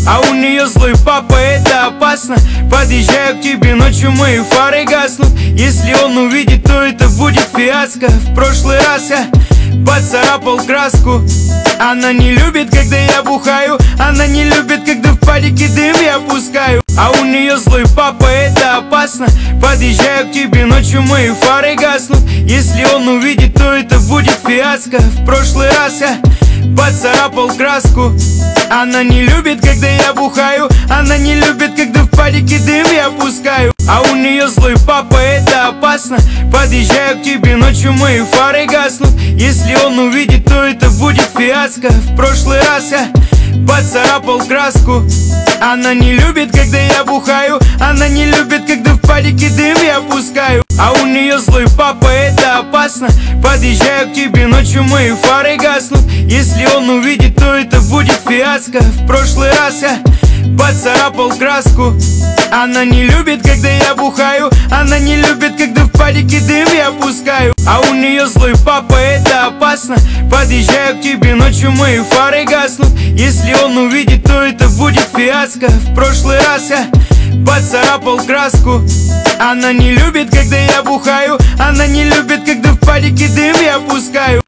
А у нее злой папа, это опасно. Подъезжаю к тебе ночью, мои фары гаснут. Если он увидит, то это будет фиаско. В прошлый раз я поцарапал краску. Она не любит, когда я бухаю. Она не любит, когда в падике дым я пускаю. А у нее злой папа, это опасно. Подъезжаю к тебе ночью, мои фары гаснут. Если он увидит, то это будет фиаско. В прошлый раз я поцарапал краску. Она не любит, когда я бухаю. Она не любит, когда в падике дым я пускаю. А у нее злой папа, это опасно. Подъезжаю к тебе ночью, мои фары гаснут. Если он увидит, то это будет фиаско. В прошлый раз я поцарапал краску. Она не любит, когда я бухаю. Она не любит, когда в падике дым я пускаю. А у нее злой папа, это опасно. Подъезжаю к тебе ночью, мои фары гаснут. Если он увидит, то это будет фиаско. В прошлый раз я поцарапал краску. Она не любит, когда я бухаю. Она не любит, когда в падике дым я пускаю. А у нее злой папа, это опасно. Подъезжаю к тебе ночью, мои фары гаснут. Если он увидит, то это будет фиаско. В прошлый раз я поцарапал краску. Она не любит, когда я бухаю. Она не любит, когда в падике дым я пускаю.